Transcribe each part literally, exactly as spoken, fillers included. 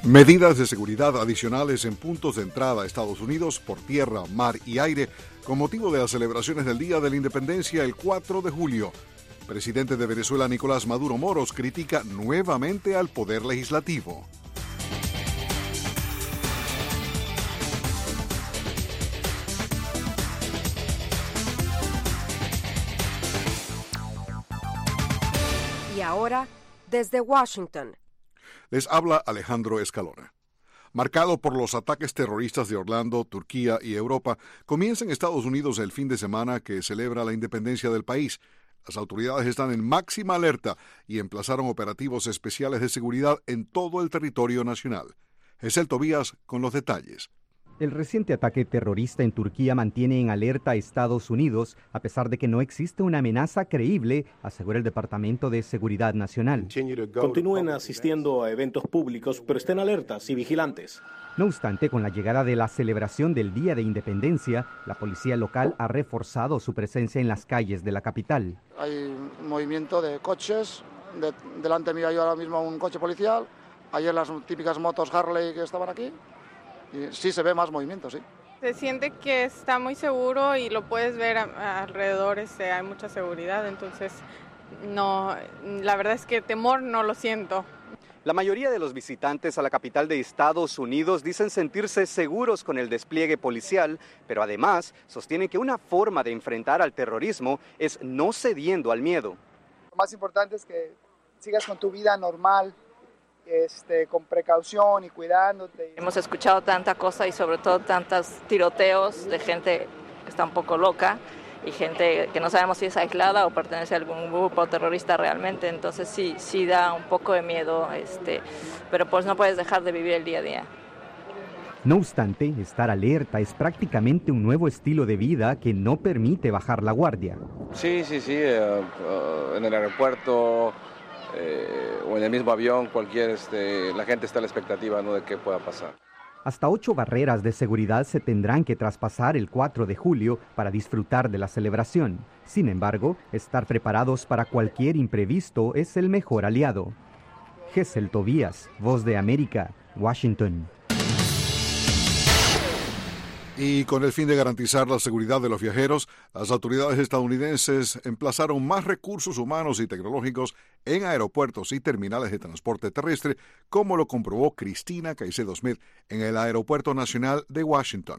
Medidas de seguridad adicionales en puntos de entrada a Estados Unidos por tierra, mar y aire con motivo de las celebraciones del Día de la Independencia el cuatro de julio. El presidente de Venezuela, Nicolás Maduro Moros, critica nuevamente al Poder Legislativo. Y ahora, desde Washington. Les habla Alejandro Escalona. Marcado por los ataques terroristas de Orlando, Turquía y Europa, comienza en Estados Unidos el fin de semana que celebra la independencia del país. Las autoridades están en máxima alerta y emplazaron operativos especiales de seguridad en todo el territorio nacional. Gesell Tobías con los detalles. El reciente ataque terrorista en Turquía mantiene en alerta a Estados Unidos, a pesar de que no existe una amenaza creíble, asegura el Departamento de Seguridad Nacional. Continúen asistiendo a eventos públicos, pero estén alertas y vigilantes. No obstante, con la llegada de la celebración del Día de Independencia, la policía local ha reforzado su presencia en las calles de la capital. Hay movimiento de coches, de, delante mío hay ahora mismo un coche policial, ayer las típicas motos Harley que estaban aquí. Y sí se ve más movimiento, sí. Se siente que está muy seguro y lo puedes ver a, a alrededor, este, hay mucha seguridad, entonces no, la verdad es que temor no lo siento. La mayoría de los visitantes a la capital de Estados Unidos dicen sentirse seguros con el despliegue policial, pero además sostienen que una forma de enfrentar al terrorismo es no cediendo al miedo. Lo más importante es que sigas con tu vida normal. Este, con precaución y cuidándote. Hemos escuchado tanta cosa y sobre todo tantos tiroteos de gente que está un poco loca y gente que no sabemos si es aislada o pertenece a algún grupo terrorista realmente, entonces sí, sí da un poco de miedo, este, pero pues no puedes dejar de vivir el día a día. No obstante, estar alerta es prácticamente un nuevo estilo de vida que no permite bajar la guardia. Sí, sí, sí, uh, uh, en el aeropuerto Eh, o en el mismo avión, cualquier, este, la gente está a la expectativa, ¿no?, de qué pueda pasar. Hasta ocho barreras de seguridad se tendrán que traspasar el cuatro de julio para disfrutar de la celebración. Sin embargo, estar preparados para cualquier imprevisto es el mejor aliado. Gesell Tobías, Voz de América, Washington. Y con el fin de garantizar la seguridad de los viajeros, las autoridades estadounidenses emplazaron más recursos humanos y tecnológicos en aeropuertos y terminales de transporte terrestre, como lo comprobó Cristina Caicedo Smith en el Aeropuerto Nacional de Washington.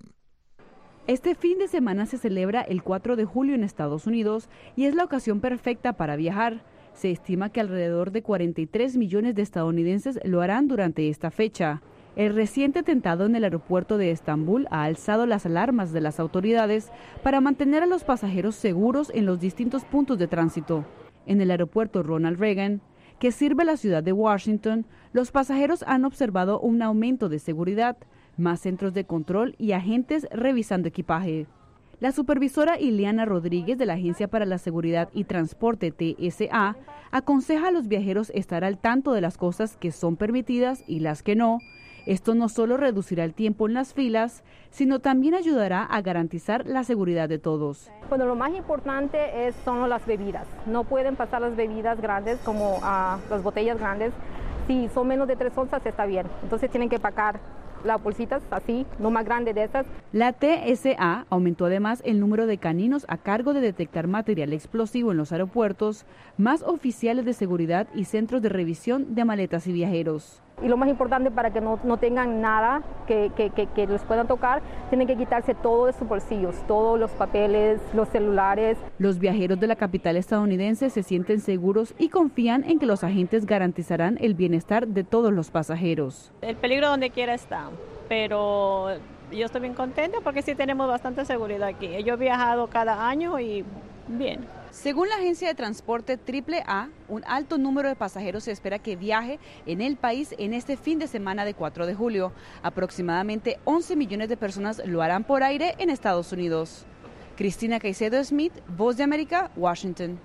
Este fin de semana se celebra el cuatro de julio en Estados Unidos y es la ocasión perfecta para viajar. Se estima que alrededor de cuarenta y tres millones de estadounidenses lo harán durante esta fecha. El reciente atentado en el aeropuerto de Estambul ha alzado las alarmas de las autoridades para mantener a los pasajeros seguros en los distintos puntos de tránsito. En el aeropuerto Ronald Reagan, que sirve a la ciudad de Washington, los pasajeros han observado un aumento de seguridad, más centros de control y agentes revisando equipaje. La supervisora Ileana Rodríguez de la Agencia para la Seguridad y Transporte T S A aconseja a los viajeros estar al tanto de las cosas que son permitidas y las que no. Esto no solo reducirá el tiempo en las filas, sino también ayudará a garantizar la seguridad de todos. Bueno, lo más importante es, son las bebidas. No pueden pasar las bebidas grandes como uh, las botellas grandes. Si son menos de tres onzas está bien. Entonces tienen que empacar las bolsitas así, no más grande de esas. La T S A aumentó además el número de caninos a cargo de detectar material explosivo en los aeropuertos, más oficiales de seguridad y centros de revisión de maletas y viajeros. Y lo más importante, para que no, no tengan nada que, que, que, que les puedan tocar, tienen que quitarse todo de sus bolsillos, todos los papeles, los celulares. Los viajeros de la capital estadounidense se sienten seguros y confían en que los agentes garantizarán el bienestar de todos los pasajeros. El peligro donde quiera está, pero yo estoy bien contenta porque sí tenemos bastante seguridad aquí. Yo he viajado cada año y bien. Según la agencia de transporte triple A, un alto número de pasajeros se espera que viaje en el país en este fin de semana de cuatro de julio. Aproximadamente once millones de personas lo harán por aire en Estados Unidos. Cristina Caicedo Smith, Voz de América, Washington.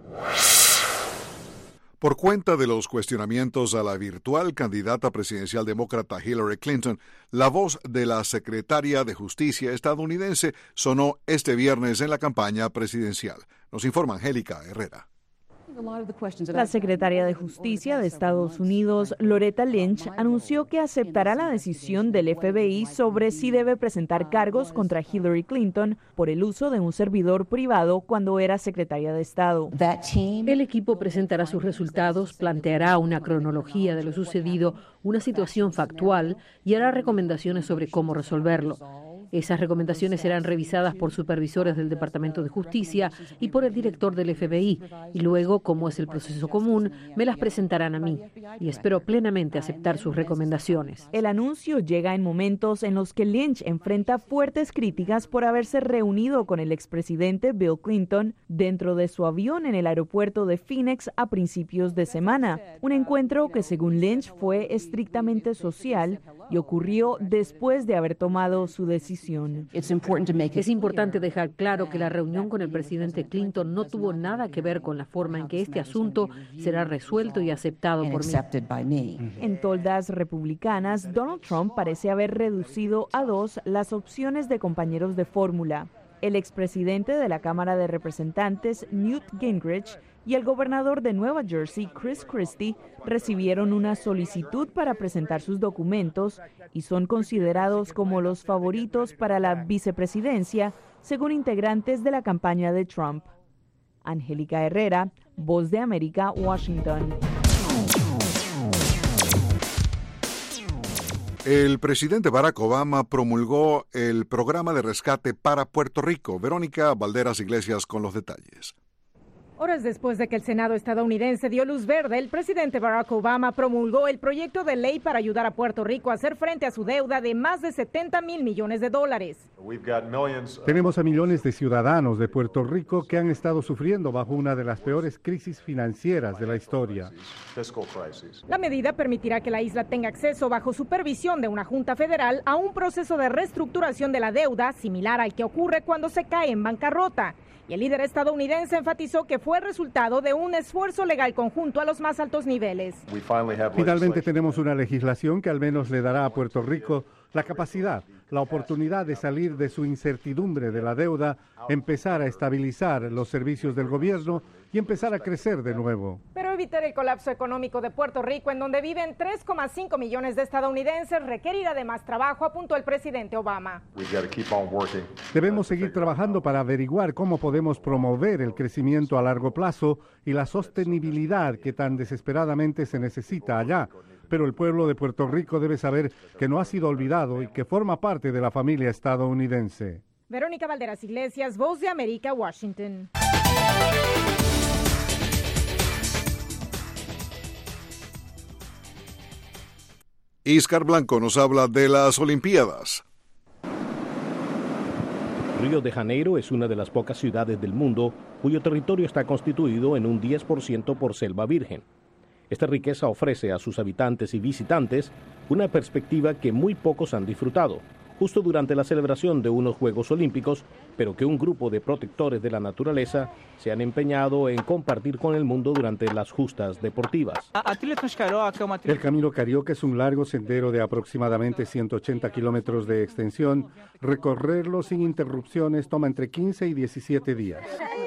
Por cuenta de los cuestionamientos a la virtual candidata presidencial demócrata Hillary Clinton, la voz de la secretaria de Justicia estadounidense sonó este viernes en la campaña presidencial. Nos informa Angélica Herrera. La secretaria de Justicia de Estados Unidos, Loretta Lynch, anunció que aceptará la decisión del F B I sobre si debe presentar cargos contra Hillary Clinton por el uso de un servidor privado cuando era secretaria de Estado. El equipo presentará sus resultados, planteará una cronología de lo sucedido, una situación factual y hará recomendaciones sobre cómo resolverlo. Esas recomendaciones serán revisadas por supervisores del Departamento de Justicia y por el director del F B I, y luego, como es el proceso común, me las presentarán a mí, y espero plenamente aceptar sus recomendaciones. El anuncio llega en momentos en los que Lynch enfrenta fuertes críticas por haberse reunido con el expresidente Bill Clinton dentro de su avión en el aeropuerto de Phoenix a principios de semana, un encuentro que según Lynch fue estrictamente social y ocurrió después de haber tomado su decisión. Es importante dejar claro que la reunión con el presidente Clinton no tuvo nada que ver con la forma en que este asunto será resuelto y aceptado por mí. En toldas republicanas, Donald Trump parece haber reducido a dos las opciones de compañeros de fórmula. El expresidente de la Cámara de Representantes, Newt Gingrich, y el gobernador de Nueva Jersey, Chris Christie, recibieron una solicitud para presentar sus documentos y son considerados como los favoritos para la vicepresidencia, según integrantes de la campaña de Trump. Angélica Herrera, Voz de América, Washington. El presidente Barack Obama promulgó el programa de rescate para Puerto Rico. Verónica Valderas Iglesias con los detalles. Horas después de que el Senado estadounidense dio luz verde, el presidente Barack Obama promulgó el proyecto de ley para ayudar a Puerto Rico a hacer frente a su deuda de más de setenta mil millones de dólares. Tenemos a millones de ciudadanos de Puerto Rico que han estado sufriendo bajo una de las peores crisis financieras de la historia. La medida permitirá que la isla tenga acceso bajo supervisión de una junta federal a un proceso de reestructuración de la deuda similar al que ocurre cuando se cae en bancarrota. Y el líder estadounidense enfatizó que fue resultado de un esfuerzo legal conjunto a los más altos niveles. Finalmente tenemos una legislación que al menos le dará a Puerto Rico la capacidad, la oportunidad de salir de su incertidumbre de la deuda, empezar a estabilizar los servicios del gobierno y empezar a crecer de nuevo. Pero evitar el colapso económico de Puerto Rico, en donde viven tres coma cinco millones de estadounidenses, requerirá de más trabajo, apuntó el presidente Obama. Debemos seguir trabajando para averiguar cómo podemos promover el crecimiento a largo plazo y la sostenibilidad que tan desesperadamente se necesita allá. Pero el pueblo de Puerto Rico debe saber que no ha sido olvidado y que forma parte de la familia estadounidense. Verónica Valderas Iglesias, Voz de América, Washington. Iscar Blanco nos habla de las Olimpiadas. Río de Janeiro es una de las pocas ciudades del mundo cuyo territorio está constituido en un diez por ciento por selva virgen. Esta riqueza ofrece a sus habitantes y visitantes una perspectiva que muy pocos han disfrutado, justo durante la celebración de unos Juegos Olímpicos, pero que un grupo de protectores de la naturaleza se han empeñado en compartir con el mundo durante las justas deportivas. El Camino Carioca es un largo sendero de aproximadamente ciento ochenta kilómetros de extensión. Recorrerlo sin interrupciones toma entre quince y diecisiete días.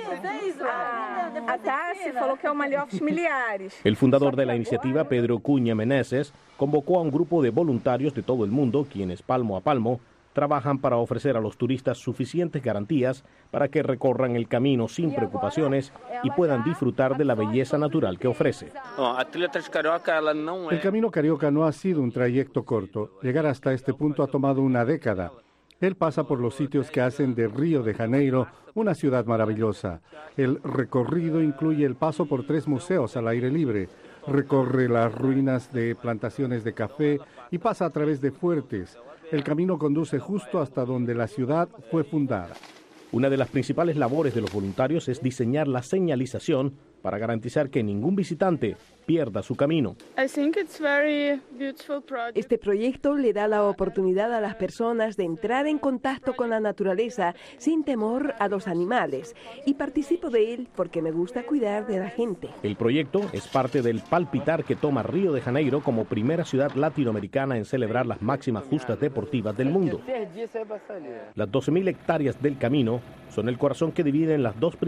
El fundador de la iniciativa, Pedro Cuña Meneses, convocó a un grupo de voluntarios de todo el mundo, quienes palmo a palmo trabajan para ofrecer a los turistas suficientes garantías para que recorran el camino sin preocupaciones y puedan disfrutar de la belleza natural que ofrece. El Camino Carioca no ha sido un trayecto corto. Llegar hasta este punto ha tomado una década. Él pasa por los sitios que hacen de Río de Janeiro una ciudad maravillosa. El recorrido incluye el paso por tres museos al aire libre, recorre las ruinas de plantaciones de café y pasa a través de fuertes. El camino conduce justo hasta donde la ciudad fue fundada. Una de las principales labores de los voluntarios es diseñar la señalización para garantizar que ningún visitante pierda su camino. Este proyecto le da la oportunidad a las personas de entrar en contacto con la naturaleza sin temor a los animales, y participo de él porque me gusta cuidar de la gente. El proyecto es parte del palpitar que toma Río de Janeiro como primera ciudad latinoamericana en celebrar las máximas justas deportivas del mundo. Las doce mil hectáreas del camino son el corazón que dividen las dos